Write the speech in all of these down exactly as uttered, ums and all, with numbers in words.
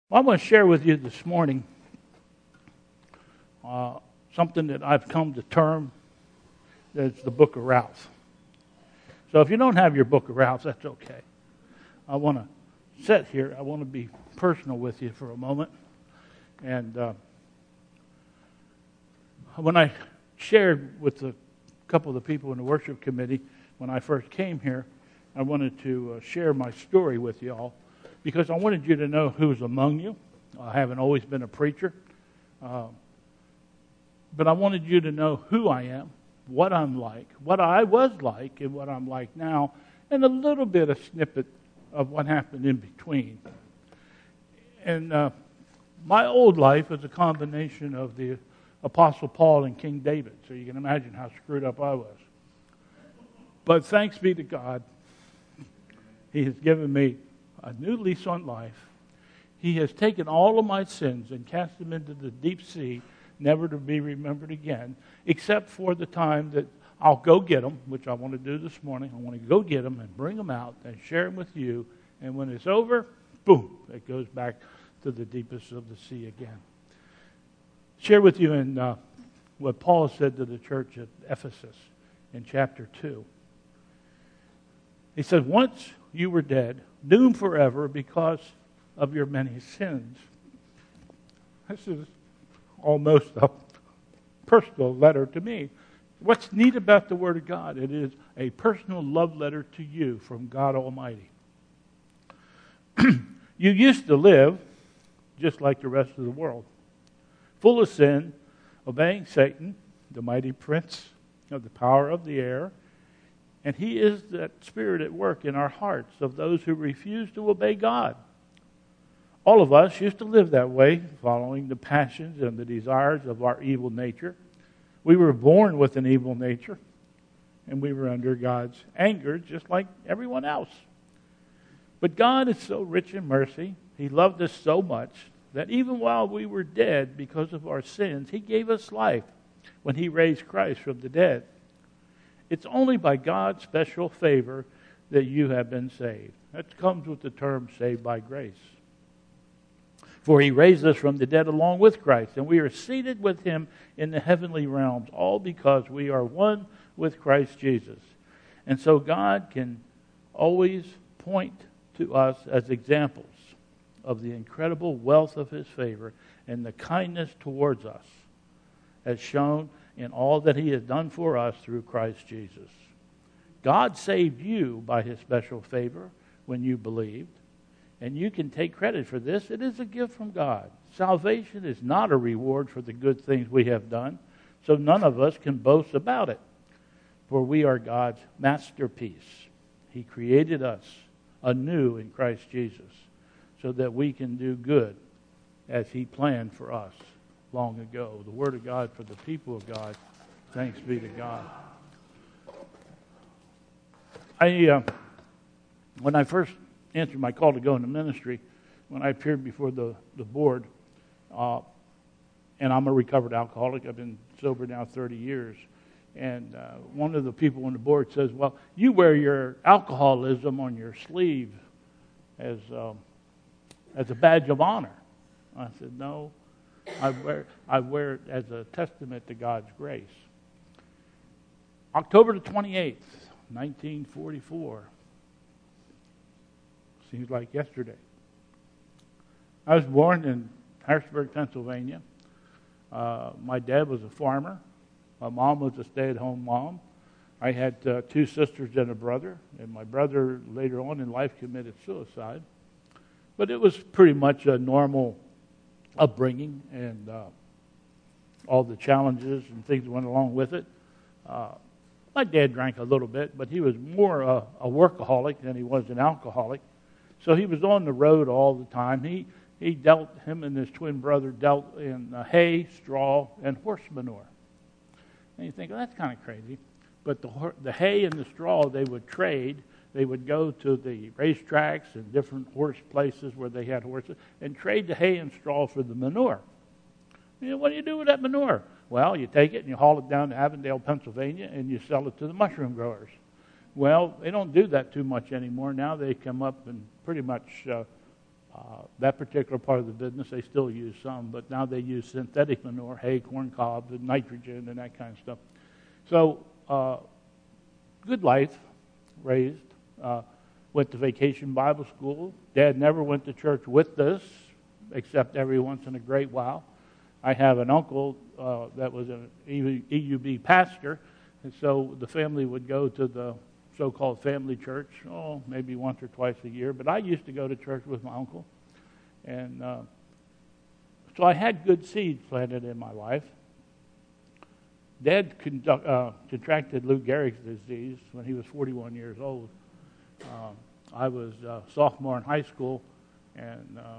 Well, I want to share with you this morning uh, something that I've come to term as the Book of Ralph. So if you don't have your Book of Ralph, that's okay. I want to sit here. I want to be personal with you for a moment. And uh, when I shared with a couple of the people in the worship committee when I first came here, I wanted to uh, share my story with you all, because I wanted you to know who's among you. I haven't always been a preacher. Uh, but I wanted you to know who I am, what I'm like, what I was like, and what I'm like now, and a little bit of snippet of what happened in between. And uh, my old life is a combination of the Apostle Paul and King David, so you can imagine how screwed up I was. But thanks be to God, He has given me a new lease on life. He has taken all of my sins and cast them into the deep sea, never to be remembered again, except for the time that I'll go get them, which I want to do this morning. I want to go get them and bring them out and share them with you. And when it's over, boom, it goes back to the deepest of the sea again. Share with you in uh, what Paul said to the church at Ephesus in chapter two. He said, once you were dead, doomed forever because of your many sins. This is almost a personal letter to me. What's neat about the Word of God? It is a personal love letter to you from God Almighty. You used to live just like the rest of the world, full of sin, obeying Satan, the mighty prince of the power of the air. And he is that spirit at work in our hearts of those who refuse to obey God. All of us used to live that way, following the passions and the desires of our evil nature. We were born with an evil nature, and we were under God's anger just like everyone else. But God is so rich in mercy. He loved us so much that even while we were dead because of our sins, He gave us life when He raised Christ from the dead. It's only by God's special favor that you have been saved. That comes with the term saved by grace. For He raised us from the dead along with Christ, and we are seated with Him in the heavenly realms, all because we are one with Christ Jesus. And so God can always point to us as examples of the incredible wealth of His favor and the kindness towards us, as shown in all that He has done for us through Christ Jesus. God saved you by His special favor when you believed, and you can take credit for this. It is a gift from God. Salvation is not a reward for the good things we have done, so none of us can boast about it, for we are God's masterpiece. He created us anew in Christ Jesus so that we can do good as He planned for us long ago. The Word of God for the people of God. Thanks be to God. I, uh, when I first answered my call to go into ministry, when I appeared before the, the board, uh, and I'm a recovered alcoholic. I've been sober now thirty years. And uh, one of the people on the board says, well, you wear your alcoholism on your sleeve as, um, as a badge of honor. I said, no. I wear, I wear it as a testament to God's grace. October the twenty-eighth, nineteen forty-four. Seems like yesterday. I was born in Harrisburg, Pennsylvania. Uh, my dad was a farmer. My mom was a stay-at-home mom. I had uh, two sisters and a brother, and my brother later on in life committed suicide. But it was pretty much a normal upbringing and uh, all the challenges and things that went along with it. Uh, my dad drank a little bit, but he was more a, a workaholic than he was an alcoholic. So he was on the road all the time. He he dealt, him and his twin brother dealt in uh, hay, straw, and horse manure. And you think, well, that's kind of crazy. But the the hay and the straw they would trade. They would go to the racetracks and different horse places where they had horses and trade the hay and straw for the manure. You know, what do you do with that manure? Well, you take it and you haul it down to Avondale, Pennsylvania, and you sell it to the mushroom growers. Well, they don't do that too much anymore. Now they come up and pretty much uh, Uh, that particular part of the business, they still use some, but now they use synthetic manure, hay, corn cobs, and nitrogen, and that kind of stuff. So, uh, good life, raised. Uh, went to vacation Bible school. Dad never went to church with us, except every once in a great while. I have an uncle uh, that was an E U B pastor, and so the family would go to the so-called family church, oh, maybe once or twice a year. But I used to go to church with my uncle. And uh, so I had good seeds planted in my life. Dad conduct, uh, contracted Lou Gehrig's disease when he was forty-one years old. Uh, I was a sophomore in high school, and uh,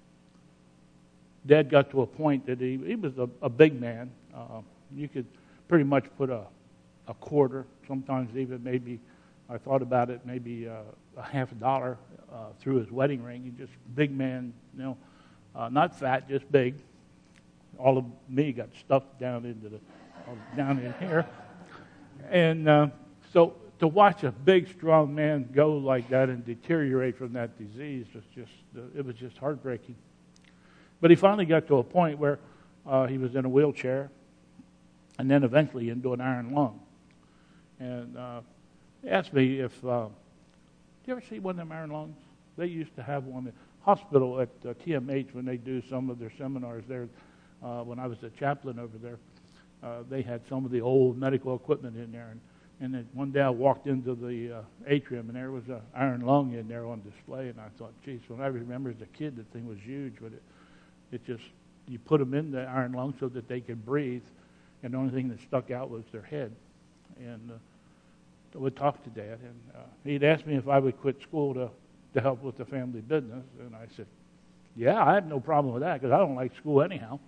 Dad got to a point that he, he was a, a big man. Uh, you could pretty much put a, a quarter, sometimes even maybe, I thought about it, maybe uh, a half a dollar uh, through his wedding ring. He just big man, you know, uh, not fat, just big. All of me got stuffed down into the uh, down in here, and uh, so to watch a big, strong man go like that and deteriorate from that disease was just uh, it was just heartbreaking. But he finally got to a point where uh, he was in a wheelchair, and then eventually into an iron lung, and. Uh, He asked me if, uh, did you ever see one of them iron lungs? They used to have one in the hospital at uh, T M H when they do some of their seminars there. Uh, when I was a chaplain over there, uh, they had some of the old medical equipment in there. And, and then one day I walked into the uh, atrium, and there was an iron lung in there on display. And I thought, geez, when I remember as a kid, the thing was huge. But it, it just, you put them in the iron lung so that they could breathe, and the only thing that stuck out was their head. And uh, would talk to Dad, and uh, he'd asked me if I would quit school to, to help with the family business, and I said, yeah, I had no problem with that, because I don't like school anyhow.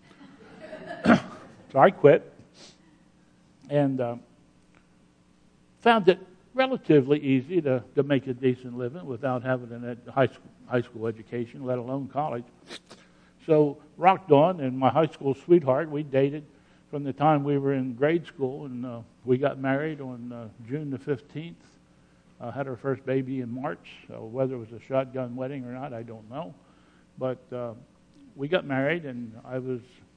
So I quit, and uh, found it relatively easy to, to make a decent living without having a high school, high school education, let alone college. So rocked on, and my high school sweetheart, we dated from the time we were in grade school, and uh, we got married on uh, June the fifteenth. Uh, had our first baby in March. So whether it was a shotgun wedding or not, I don't know. But uh, we got married, and I was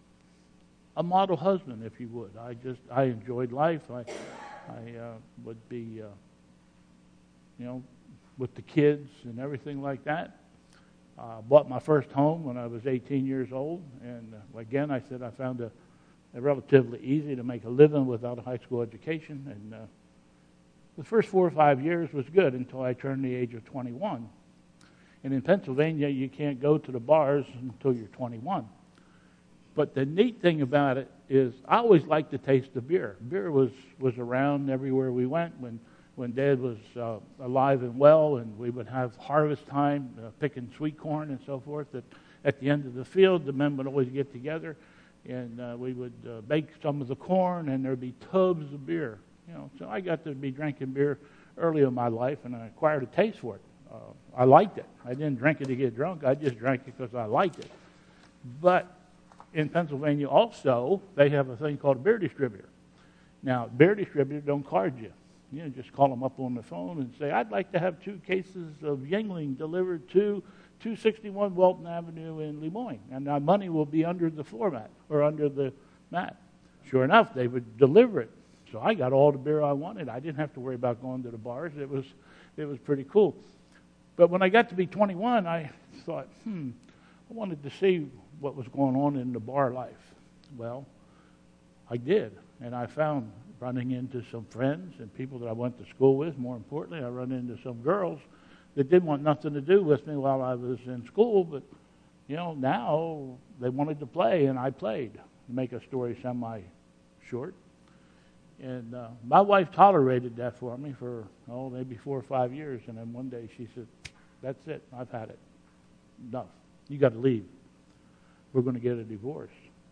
a model husband, if you would. I just I enjoyed life. I I uh, would be, uh, you know, with the kids and everything like that. Uh, bought my first home when I was eighteen years old, and uh, again, I said I found a relatively easy to make a living without a high school education. And uh, the first four or five years was good until I turned the age of twenty-one. And in Pennsylvania, you can't go to the bars until you're twenty-one. But the neat thing about it is I always liked the taste of beer. Beer was, was around everywhere we went when, when Dad was uh, alive and well, and we would have harvest time, uh, picking sweet corn and so forth. At, at the end of the field, the men would always get together, and uh, we would uh, bake some of the corn, and there'd be tubs of beer. You know, so I got to be drinking beer early in my life, and I acquired a taste for it. Uh, I liked it. I didn't drink it to get drunk. I just drank it because I liked it. But in Pennsylvania also, they have a thing called a beer distributor. Now, beer distributors don't card you. You know, just call them up on the phone and say, I'd like to have two cases of Yuengling delivered to two sixty-one Walton Avenue in Lemoyne, and our money will be under the floor mat or under the mat. Sure enough, they would deliver it. So I got all the beer I wanted. I didn't have to worry about going to the bars. It was, it was pretty cool. But when I got to be twenty-one, I thought, hmm, I wanted to see what was going on in the bar life. Well, I did, and I found running into some friends and people that I went to school with. More importantly, I run into some girls that didn't want nothing to do with me while I was in school, but, you know, now they wanted to play, and I played, to make a story semi-short. And uh, my wife tolerated that for me for, oh, maybe four or five years, and then one day she said, that's it, I've had it. Enough. You got to leave. We're going to get a divorce.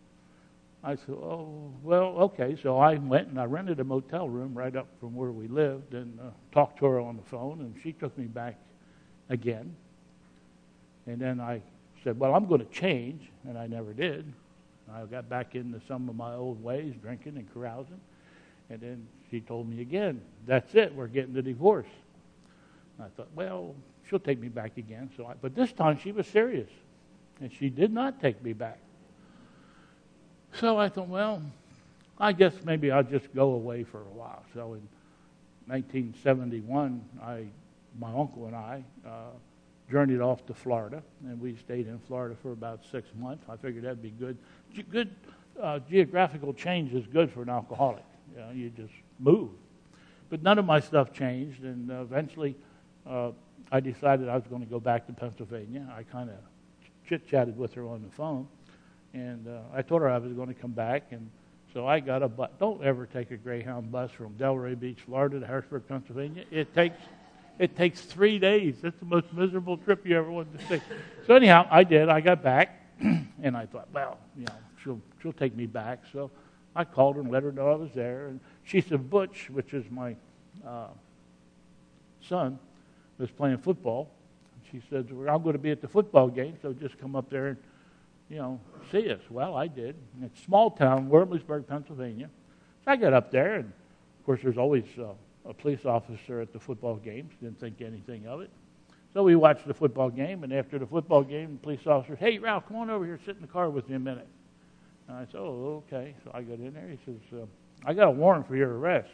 I said, oh, well, okay. So I went and I rented a motel room right up from where we lived and uh, talked to her on the phone, and she took me back again. And then I said, well, I'm going to change, and I never did. I got back into some of my old ways, drinking and carousing. And then she told me again, that's it, we're getting the divorce. And I thought, well, she'll take me back again. So, I, But this time she was serious, and she did not take me back. So I thought, well, I guess maybe I'll just go away for a while. So in nineteen seventy-one, I, my uncle and I uh, journeyed off to Florida, and we stayed in Florida for about six months. I figured that'd be good. Ge- good uh, geographical change is good for an alcoholic. You know, you just move. But none of my stuff changed, and uh, eventually uh, I decided I was going to go back to Pennsylvania. I kind of chit-chatted with her on the phone, and uh, I told her I was going to come back, and so I got a bus. Don't ever take a Greyhound bus from Delray Beach, Florida to Harrisburg, Pennsylvania. It takes it takes three days. It's the most miserable trip you ever wanted to take. So anyhow, I did. I got back, and I thought, well, you know, she'll she'll take me back. So I called her and let her know I was there, and she said Butch, which is my uh, son, was playing football. She said, well, I'm going to be at the football game, so just come up there and, you know, see us. Well, I did. And it's small town, Wormleysburg, Pennsylvania. So I got up there, and of course there's always uh, a police officer at the football games. Didn't think anything of it. So we watched the football game, and after the football game, the police officer, hey, Ralph, come on over here, sit in the car with me a minute. And I said, oh, okay. So I got in there. He says, uh, I got a warrant for your arrest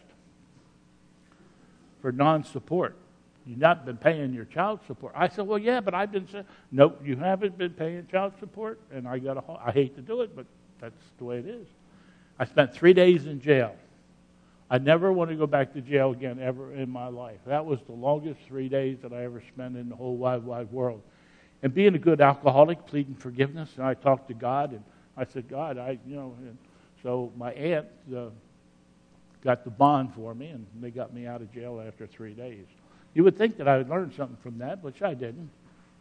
for non-support. You've not been paying your child support. I said, well, yeah, but I've been saying, nope, you haven't been paying child support, and I got a, I hate to do it, but that's the way it is. I spent three days in jail. I never want to go back to jail again ever in my life. That was the longest three days that I ever spent in the whole wide, wide world. And being a good alcoholic, pleading forgiveness, and I talked to God, and I said, God, I, you know, and so my aunt uh, got the bond for me, and they got me out of jail after three days. You would think that I would learn something from that, which I didn't.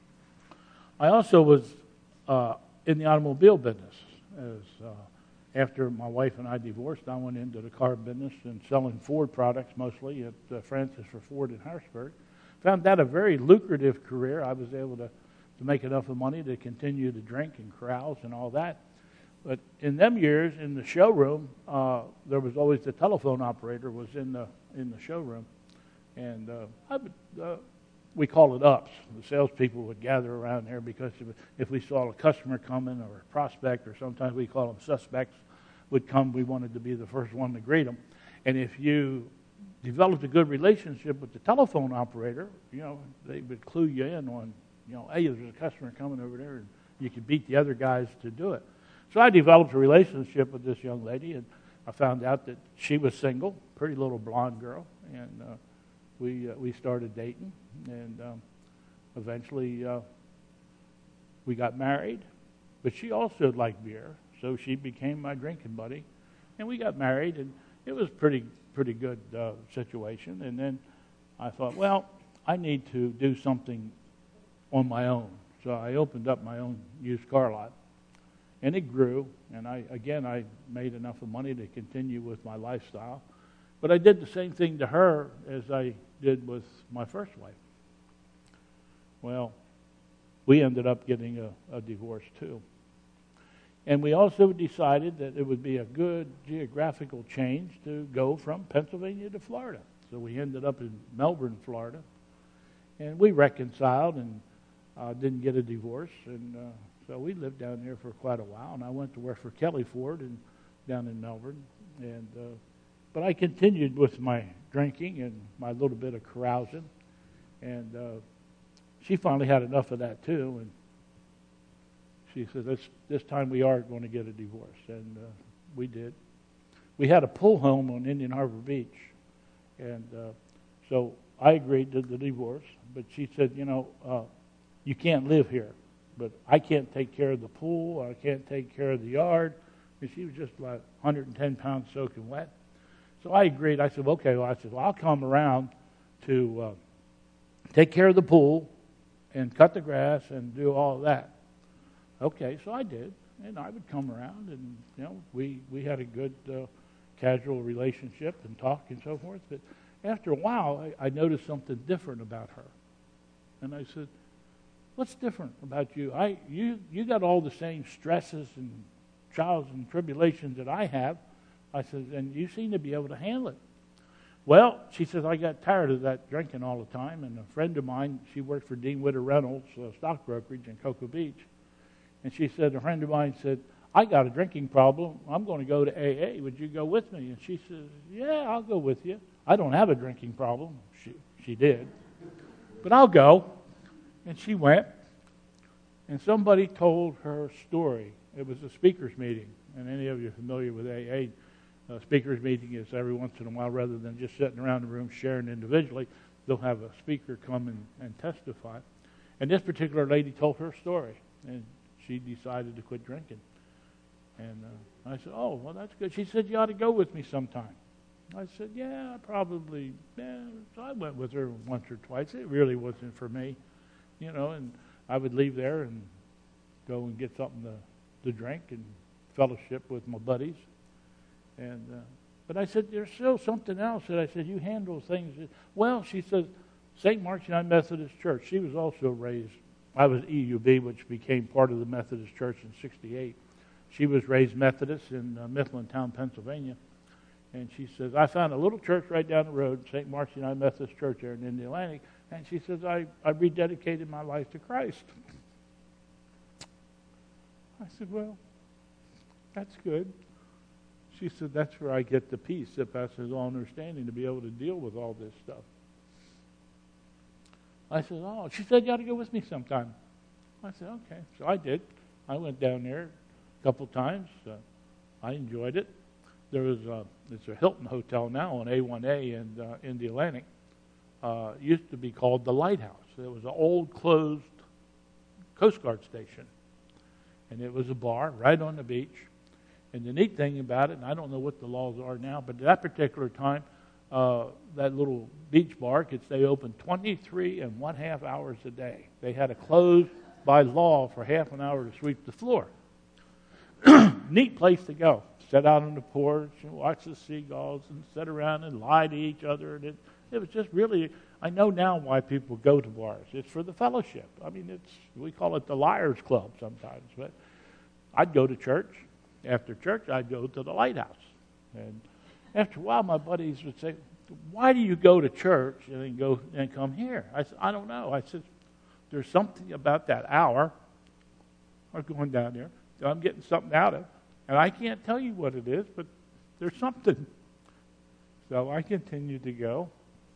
I also was uh, in the automobile business. As uh, after my wife and I divorced, I went into the car business and selling Ford products mostly at uh, Francis for Ford in Harrisburg. Found that a very lucrative career. I was able to, to make enough of money to continue to drink and carouse and all that. But in them years, in the showroom, uh, there was always the telephone operator was in the in the showroom. And uh, I would, uh, we call it ups. The salespeople would gather around there because if, if we saw a customer coming or a prospect, or sometimes we call them suspects, would come, we wanted to be the first one to greet them. And if you developed a good relationship with the telephone operator, you know, they would clue you in on, you know, hey, there's a customer coming over there, and you could beat the other guys to do it. So I developed a relationship with this young lady, and I found out that she was single, pretty little blonde girl, and uh, We uh, we started dating, and um, eventually uh, we got married. But she also liked beer, so she became my drinking buddy, and we got married, and it was pretty pretty good uh, situation. And then I thought, well, I need to do something on my own, so I opened up my own used car lot, and it grew. And I again I made enough of money to continue with my lifestyle. But I did the same thing to her as I did with my first wife. Well, we ended up getting a, a divorce too. And we also decided that it would be a good geographical change to go from Pennsylvania to Florida. So we ended up in Melbourne, Florida. And we reconciled and uh, didn't get a divorce. And uh, so we lived down there for quite a while. And I went to work for Kelly Ford and down in Melbourne. And uh, But I continued with my drinking and my little bit of carousing. And uh, she finally had enough of that too. And she said, this, this time we are going to get a divorce. And uh, we did. We had a pool home on Indian Harbor Beach. And uh, so I agreed to the divorce. But she said, you know, uh, you can't live here. But I can't take care of the pool. I can't take care of the yard. And she was just like one hundred ten pounds soaking wet. So I agreed. I said, okay, well, I said, well, I'll come around to uh, take care of the pool and cut the grass and do all of that. Okay, so I did. And I would come around, and, you know, we, we had a good uh, casual relationship and talk and so forth. But after a while, I, I noticed something different about her. And I said, what's different about you? I you you got all the same stresses and trials and tribulations that I have. I said, and you seem to be able to handle it. Well, she says, I got tired of that drinking all the time, and a friend of mine, she worked for Dean Witter Reynolds, uh, stock brokerage in Cocoa Beach, and she said, a friend of mine said, I got a drinking problem. I'm going to go to A A. Would you go with me? And she says, yeah, I'll go with you. I don't have a drinking problem. She, she did. But I'll go. And she went, and somebody told her story. It was a speaker's meeting, and any of you familiar with A A, uh, speaker's meeting is every once in a while, rather than just sitting around the room sharing individually, they'll have a speaker come and, and testify. And this particular lady told her story, and she decided to quit drinking. And uh, I said, oh, well, that's good. She said, you ought to go with me sometime. I said, yeah, probably. Yeah. So I went with her once or twice. It really wasn't for me, you know, and I would leave there and go and get something to, to drink and fellowship with my buddies. And uh, But I said, there's still something else. And I said, you handle things. Well, she says, Saint Mark's United Methodist Church. She was also raised, I was E U B, which became part of the Methodist Church in sixty-eight. She was raised Methodist in uh, Mifflintown, Pennsylvania. And she says, I found a little church right down the road, Saint Mark's United Methodist Church there in Indiana. And she says, I, I rededicated my life to Christ. I said, well, that's good. She said, that's where I get the peace that passes all understanding to be able to deal with all this stuff. I said, oh, she said, you ought to go with me sometime. I said, okay. So I did. I went down there a couple times. Uh, I enjoyed it. There was a, it's a Hilton Hotel now on A one A in, uh, in the Atlantic. Uh, it used to be called the Lighthouse. It was an old closed Coast Guard station. And it was a bar right on the beach. And the neat thing about it, and I don't know what the laws are now, but at that particular time, uh, that little beach bar could stay open twenty-three and one half hours a day. They had to close by law for half an hour to sweep the floor. Neat place to go. Sit out on the porch and watch the seagulls and sit around and lie to each other. And it, it was just really, I know now why people go to bars. It's for the fellowship. I mean, it's we call it the Liars Club sometimes. But I'd go to church. After church, I'd go to the Lighthouse. And after a while, my buddies would say, why do you go to church and then go and come here? I said, I don't know. I said, there's something about that hour. I'm going down there. I'm getting something out of it. And I can't tell you what it is, but there's something. So I continued to go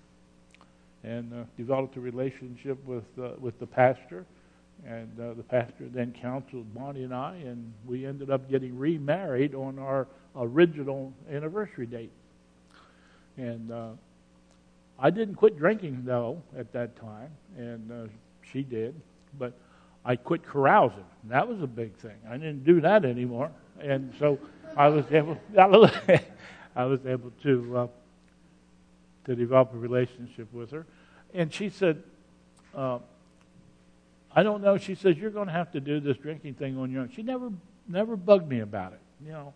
and uh, developed a relationship with uh, with the pastor. And uh, the pastor then counseled Bonnie and I, and we ended up getting remarried on our original anniversary date. And uh, I didn't quit drinking, though, at that time, and uh, she did. But I quit carousing. That was a big thing. I didn't do that anymore. And so I was able, I was able to uh, to develop a relationship with her. And she said, uh, I don't know. She says, you're going to have to do this drinking thing on your own. She never never bugged me about it, you know.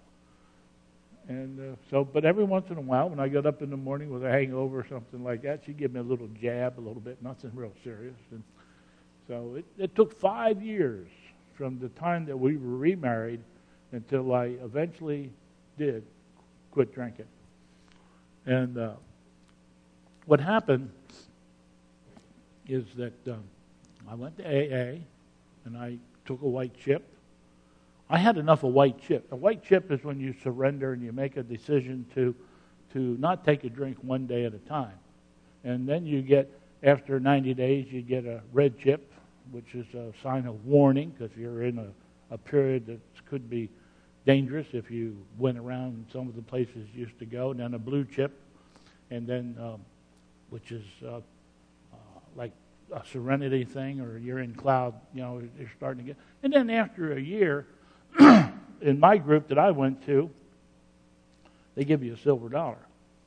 And uh, so, but every once in a while, when I got up in the morning with a hangover or something like that, she'd give me a little jab, a little bit, nothing real serious. And so it, it took five years from the time that we were remarried until I eventually did quit drinking. And uh, what happened is that um, I went to A A, and I took a white chip. I had enough of white chip. A white chip is when you surrender and you make a decision to to not take a drink one day at a time. And then you get, after ninety days, you get a red chip, which is a sign of warning, because you're in a, a period that could be dangerous if you went around some of the places you used to go. And then a blue chip, and then um, which is uh, uh, like a serenity thing, or you're in cloud, you know, you're starting to get. And then after a year, in my group that I went to, they give you a silver dollar.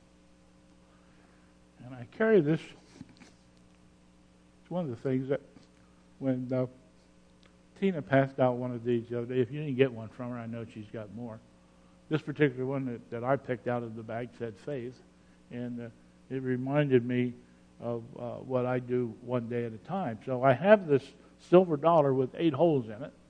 And I carry this. It's one of the things that when uh, Tina passed out one of these the other day, if you didn't get one from her, I know she's got more. This particular one that, that I picked out of the bag said faith, and uh, it reminded me of uh, what I do one day at a time. So I have this silver dollar with eight holes in it.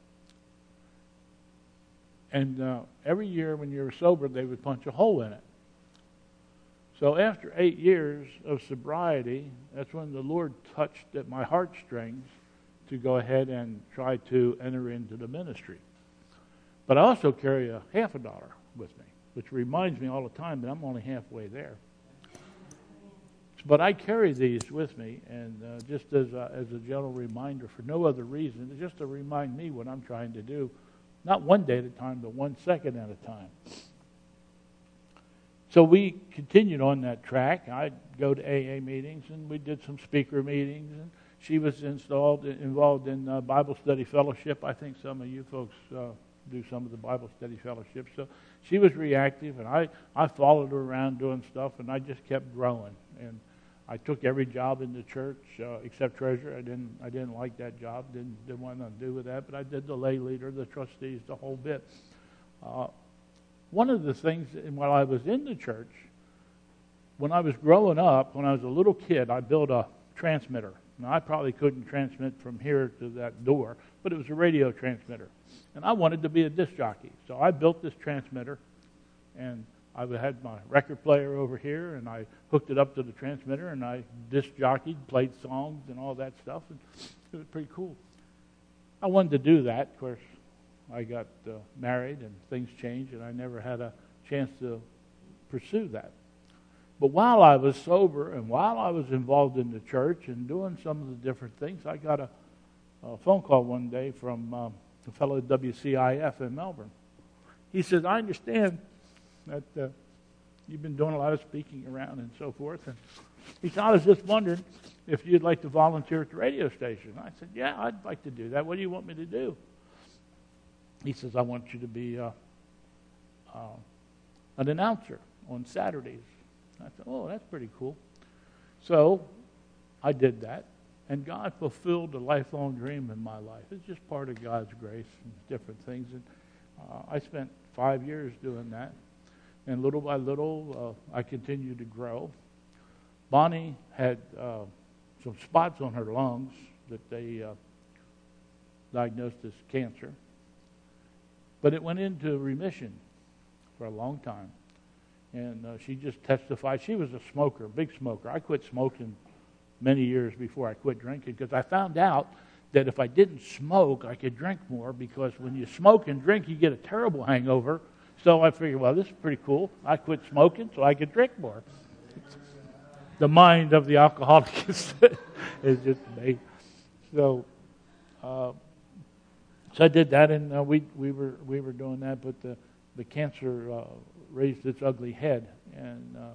And uh, every year when you were sober, they would punch a hole in it. So after eight years of sobriety, that's when the Lord touched at my heartstrings to go ahead and try to enter into the ministry. But I also carry a half a dollar with me, which reminds me all the time that I'm only halfway there. But I carry these with me, and uh, just as a, as a gentle reminder, for no other reason, just to remind me what I'm trying to do, not one day at a time, but one second at a time. So we continued on that track. I'd go to A A meetings, and we did some speaker meetings, and she was installed, involved in uh, Bible study fellowship. I think some of you folks uh, do some of the Bible study fellowship. So she was reactive, and I, I followed her around doing stuff, and I just kept growing. And I took every job in the church uh, except treasurer. I didn't I didn't like that job. Didn't didn't want nothing to do with that. But I did the lay leader, the trustees, the whole bit. Uh, one of the things, while I was in the church, when I was growing up, when I was a little kid, I built a transmitter. Now, I probably couldn't transmit from here to that door, but it was a radio transmitter. And I wanted to be a disc jockey. So I built this transmitter, and I had my record player over here, and I hooked it up to the transmitter, and I disc jockeyed, played songs and all that stuff, and it was pretty cool. I wanted to do that. Of course, I got uh, married, and things changed, and I never had a chance to pursue that. But while I was sober and while I was involved in the church and doing some of the different things, I got a, a phone call one day from uh, a fellow at W C I F in Melbourne. He says, I understand that uh, you've been doing a lot of speaking around and so forth. And he said, I was just wondering if you'd like to volunteer at the radio station. I said, yeah, I'd like to do that. What do you want me to do? He says, I want you to be uh, uh, an announcer on Saturdays. I said, oh, that's pretty cool. So I did that, and God fulfilled a lifelong dream in my life. It's just part of God's grace and different things. And uh, I spent five years doing that, and little by little, uh, I continued to grow. Bonnie had uh, some spots on her lungs that they uh, diagnosed as cancer, but it went into remission for a long time. And uh, she just testified. She was a smoker, a big smoker. I quit smoking many years before I quit drinking because I found out that if I didn't smoke, I could drink more, because when you smoke and drink, you get a terrible hangover. So I figured, well, this is pretty cool. I quit smoking so I could drink more. The mind of the alcoholic is, is just made. So, uh, so I did that, and uh, we we were we were doing that, but the the cancer uh, raised its ugly head, and uh,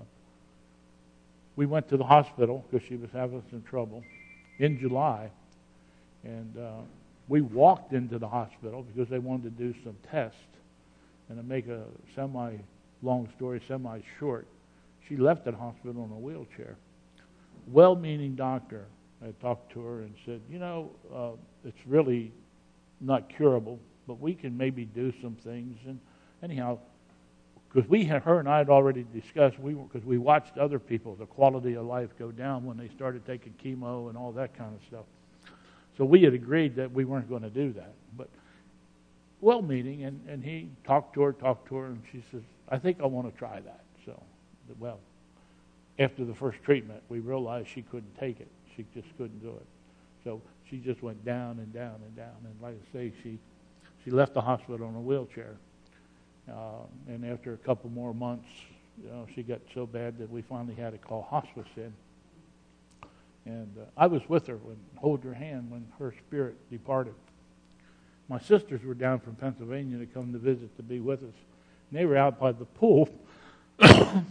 we went to the hospital because she was having some trouble in July, and uh, we walked into the hospital because they wanted to do some tests. And to make a semi-long story semi-short, she left the hospital in a wheelchair. Well-meaning doctor, I talked to her and said, you know, uh, it's really not curable, but we can maybe do some things. And anyhow, because we had, her and I had already discussed, we because we watched other people, the quality of life go down when they started taking chemo and all that kind of stuff. So we had agreed that we weren't going to do that. But well-meaning, and, and he talked to her, talked to her, and she says, I think I want to try that. So, well, after the first treatment, we realized she couldn't take it. She just couldn't do it. So she just went down and down and down. And like I say, she, she left the hospital in a wheelchair. Uh, and after a couple more months, you know, she got so bad that we finally had to call hospice in. And uh, I was with her, and hold her hand when her spirit departed. My sisters were down from Pennsylvania to come to visit to be with us. And they were out by the pool. and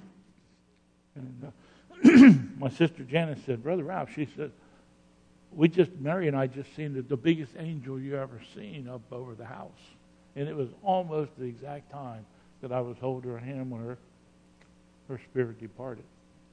uh, my sister Janice said, Brother Ralph, she said, we just, Mary and I just seen the, the biggest angel you ever seen up over the house. And it was almost the exact time that I was holding her hand when her, her spirit departed.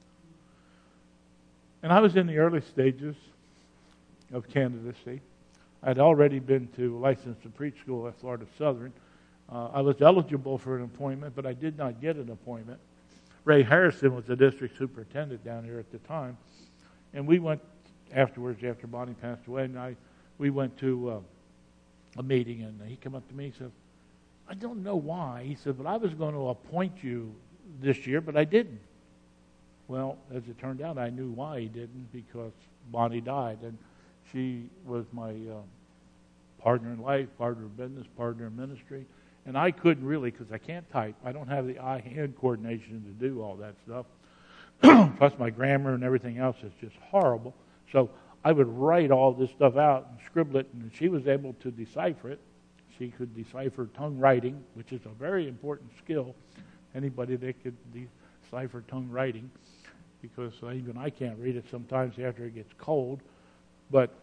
And I was in the early stages of candidacy. I'd already been to licensed to preach school at Florida Southern. Uh, I was eligible for an appointment, but I did not get an appointment. Ray Harrison was the district superintendent down here at the time. And we went afterwards, after Bonnie passed away, and I we went to uh, a meeting, and he came up to me and said, I don't know why. He said, but I was going to appoint you this year, but I didn't. Well, as it turned out, I knew why he didn't, because Bonnie died, and she was my uh, partner in life, partner in business, partner in ministry, and I couldn't really, because I can't type. I don't have the eye-hand coordination to do all that stuff. Plus my grammar and everything else is just horrible. So I would write all this stuff out and scribble it, and she was able to decipher it. She could decipher tongue writing, which is a very important skill. Anybody that could decipher tongue writing, because even I can't read it sometimes after it gets cold. But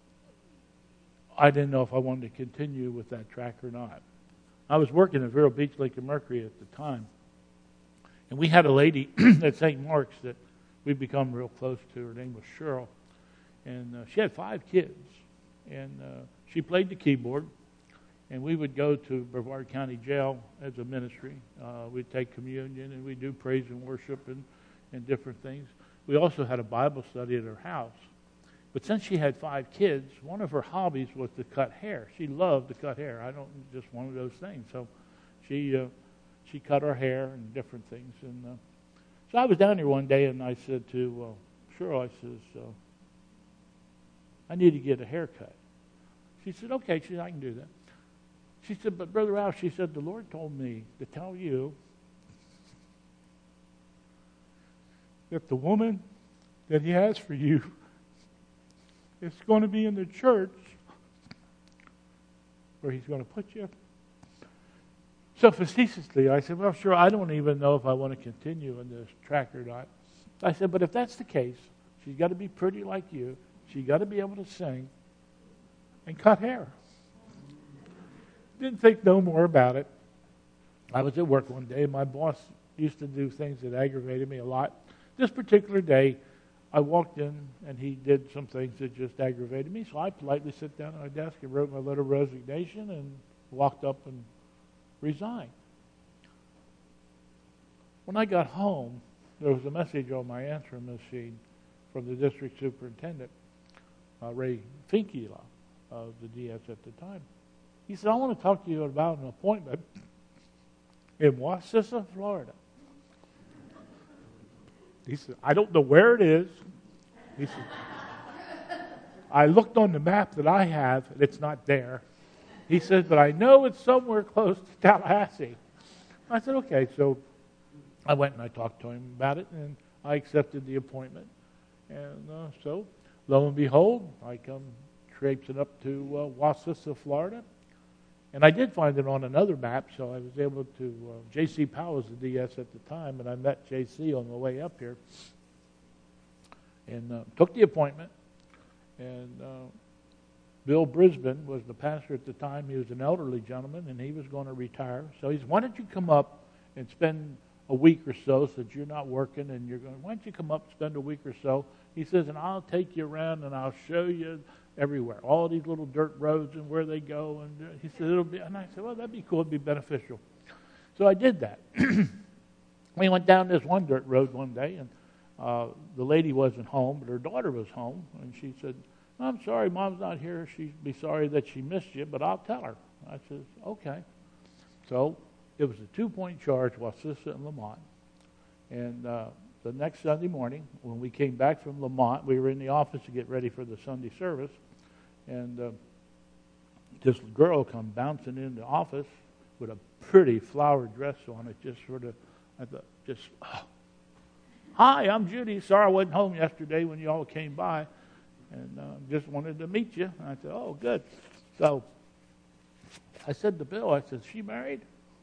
I didn't know if I wanted to continue with that track or not. I was working at Vero Beach, Lincoln Mercury at the time. And we had a lady at Saint Mark's that we'd become real close to. Her name was Cheryl. And uh, she had five kids. And uh, she played the keyboard. And we would go to Brevard County Jail as a ministry. Uh, we'd take communion, and we'd do praise and worship and, and different things. We also had a Bible study at her house. But since she had five kids, one of her hobbies was to cut hair. She loved to cut hair. I don't, just one of those things. So she uh, she cut her hair and different things. And uh, so I was down here one day, and I said to uh, Cheryl, I says, uh, I need to get a haircut. She said, okay. She said, I can do that. She said, but Brother Ralph, she said, the Lord told me to tell you that the woman that he has for you is going to be in the church where he's going to put you. So facetiously, I said, well, sure, I don't even know if I want to continue in this track or not. I said, but if that's the case, she's got to be pretty like you. She's got to be able to sing and cut hair. Didn't think no more about it. I was at work one day, and my boss used to do things that aggravated me a lot. This particular day, I walked in, and he did some things that just aggravated me, so I politely sat down at my desk and wrote my letter of resignation and walked up and resigned. When I got home, there was a message on my answering machine from the district superintendent, uh, Ray Finkela, of the D S at the time. He said, I want to talk to you about an appointment in Wassissa, Florida. He said, I don't know where it is. He said, I looked on the map that I have, and it's not there. He said, but I know it's somewhere close to Tallahassee. I said, okay. So I went and I talked to him about it, and I accepted the appointment. And uh, so, lo and behold, I come traipsing up to uh, Wassissa, Florida. And I did find it on another map, so I was able to, uh, J C Powell was the D S at the time, and I met J C on the way up here. And uh, took the appointment. And uh, Bill Brisbane was the pastor at the time. He was an elderly gentleman, and he was going to retire. So he said, why don't you come up and spend a week or so, since you're not working, and you're going, why don't you come up and spend a week or so? He says, and I'll take you around, and I'll show you everywhere, all these little dirt roads and where they go. And uh, he said, it'll be, and I said, well, that'd be cool. It'd be beneficial. So I did that. We went down this one dirt road one day, and uh, the lady wasn't home, but her daughter was home. And she said, I'm sorry, Mom's not here. She'd be sorry that she missed you, but I'll tell her. I said, okay. So it was a two-point charge, Wassissa and Lamont. And uh, the next Sunday morning, when we came back from Lamont, we were in the office to get ready for the Sunday service. And uh, this girl come bouncing in the office with a pretty flower dress on it, just sort of, I thought, just, oh. Hi, I'm Judy. Sorry I wasn't home yesterday when you all came by. And uh, just wanted to meet you. And I said, oh, good. So I said to Bill, I said, is she married?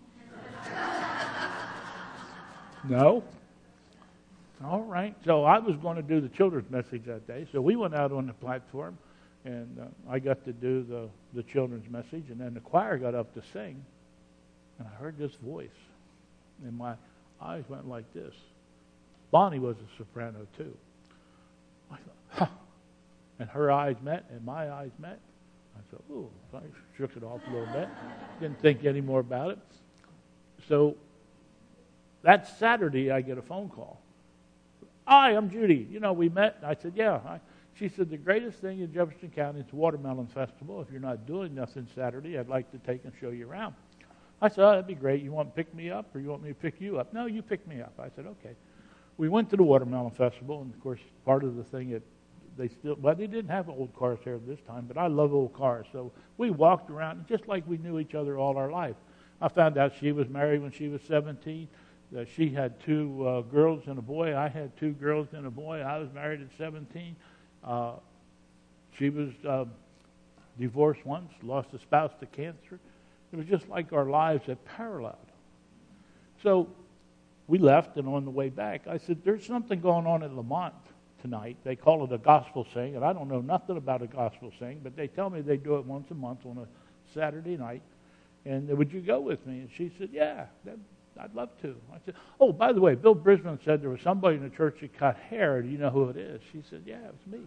No. All right. So I was going to do the children's message that day. So we went out on the platform, and uh, I got to do the, the children's message. And then the choir got up to sing, and I heard this voice. And my eyes went like this. Bonnie was a soprano, too. I thought, huh. And her eyes met, and my eyes met. I said, ooh, I shook it off a little bit. Didn't think any more about it. So that Saturday, I get a phone call. Hi, I'm Judy. You know, we met. I said, yeah. I, she said, the greatest thing in Jefferson County is the Watermelon Festival. If you're not doing nothing Saturday, I'd like to take and show you around. I said, oh, that'd be great. You want to pick me up, or you want me to pick you up? No, you pick me up. I said, okay. we went to the Watermelon Festival, and of course, part of the thing that they still, well, they didn't have old cars there this time, but I love old cars. So we walked around just like we knew each other all our life. I found out she was married when she was seventeen. That she had two uh, girls and a boy. I had two girls and a boy. I was married at seventeen. Uh, she was uh, divorced once, lost a spouse to cancer. It was just like our lives had paralleled. So we left, and on the way back, I said, there's something going on at Lamont tonight. They call it a gospel sing, and I don't know nothing about a gospel sing, but they tell me they do it once a month on a Saturday night. And would you go with me? And she said, yeah, that, I'd love to. I said, oh, by the way, Bill Brisbane said there was somebody in the church that cut hair. Do you know who it is? She said, yeah, it was me.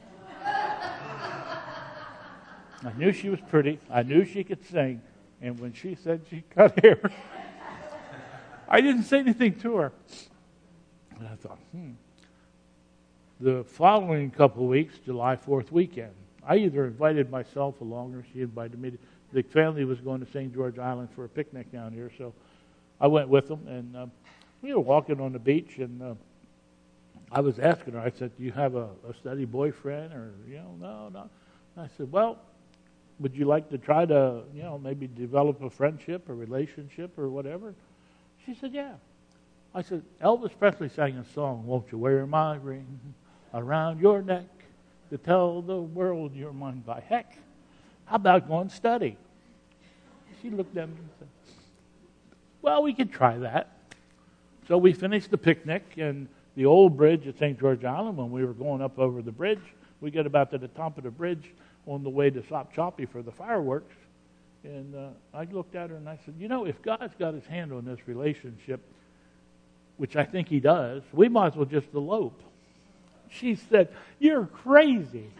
I knew she was pretty. I knew she could sing. And when she said she cut hair, I didn't say anything to her. And I thought, hmm. The following couple of weeks, July fourth weekend, I either invited myself along or she invited me. The family was going to Saint George Island for a picnic down here, so I went with them. And um, we were walking on the beach, and uh, I was asking her, I said, do you have a, a steady boyfriend? Or, you know, no, no. I said, well, would you like to try to, you know, maybe develop a friendship, a relationship, or whatever? She said, yeah. I said, Elvis Presley sang a song, won't you wear my ring around your neck to tell the world you're mine. By heck, how about going study? She looked at me and said, well, we could try that. So we finished the picnic, and the old bridge at Saint George Island, when we were going up over the bridge, we got about to the top of the bridge on the way to Sop Choppy for the fireworks. And uh, I looked at her and I said, you know, if God's got his hand on this relationship, which I think he does, we might as well just elope. She said, you're crazy.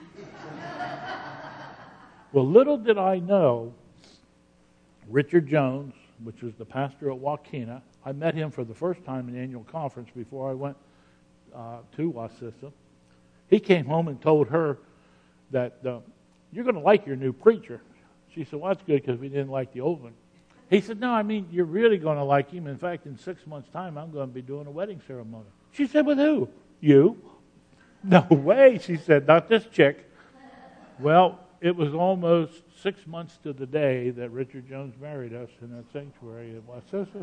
Well, little did I know, Richard Jones, which was the pastor at Wakena, I met him for the first time in the annual conference before I went uh, to Wasissa. He came home and told her that uh, you're going to like your new preacher. She said, well, that's good because we didn't like the old one. He said, no, I mean, you're really going to like him. In fact, in six months' time, I'm going to be doing a wedding ceremony. She said, with who? You? No way, she said, not this chick. Well, it was almost six months to the day that Richard Jones married us in that sanctuary at Wasissa.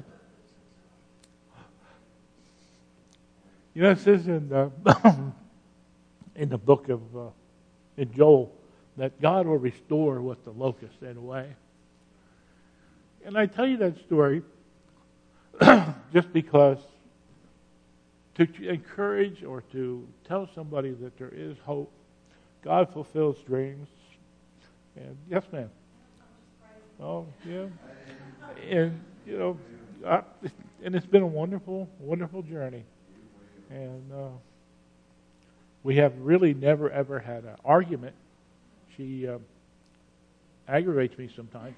You know, it says in the, in the book of uh, in Joel that God will restore what the locusts ate away. And I tell you that story just because to encourage or to tell somebody that there is hope. God fulfills dreams. And yes, ma'am. Oh, yeah. And, you know, I, and it's been a wonderful, wonderful journey. And uh, we have really never, ever had an argument. She uh, aggravates me sometimes.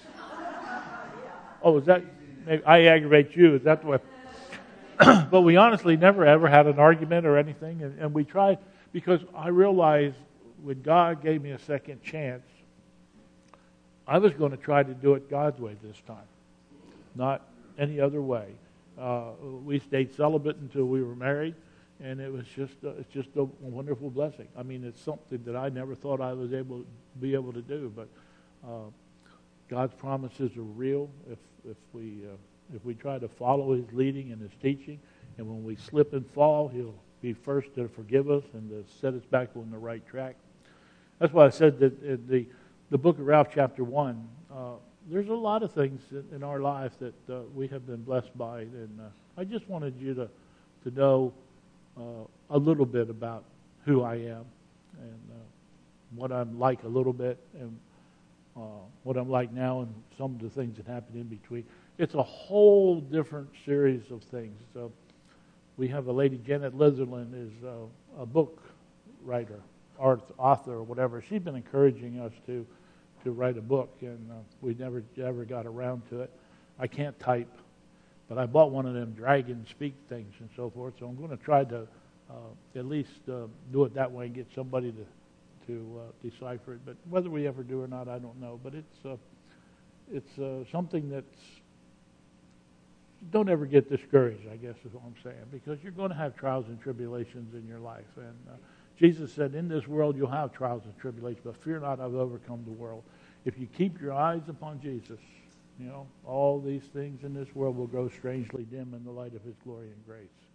Oh, is that, maybe I aggravate you, is that the way? But we honestly never, ever had an argument or anything. And, and we tried, because I realized when God gave me a second chance, I was going to try to do it God's way this time, not any other way. Uh, we stayed celibate until we were married, and it was just uh, it's just a wonderful blessing. I mean, it's something that I never thought I was able to be able to do, but uh, God's promises are real if if we uh, if we try to follow His leading and His teaching, and when we slip and fall, He'll be first to forgive us and to set us back on the right track. That's why I said that in the the book of Ralph, chapter one. Uh, There's a lot of things in our life that uh, we have been blessed by, and uh, I just wanted you to to know uh, a little bit about who I am and uh, what I'm like a little bit, and uh, what I'm like now, and some of the things that happen in between. It's a whole different series of things. So we have a lady, Janet Litherland, is uh, a book writer, art author, or whatever. She's been encouraging us to. to write a book, and uh, we never ever got around to it. I can't type, but I bought one of them Dragon Speak things and so forth, so I'm going to try to uh, at least uh, do it that way and get somebody to to uh, decipher it. But whether we ever do or not, I don't know. But it's uh, it's uh, something that's don't ever get discouraged, I guess is what I'm saying, because you're going to have trials and tribulations in your life. And uh, Jesus said, in this world you'll have trials and tribulations, but fear not, I've overcome the world. If you keep your eyes upon Jesus, you know, all these things in this world will grow strangely dim in the light of his glory and grace.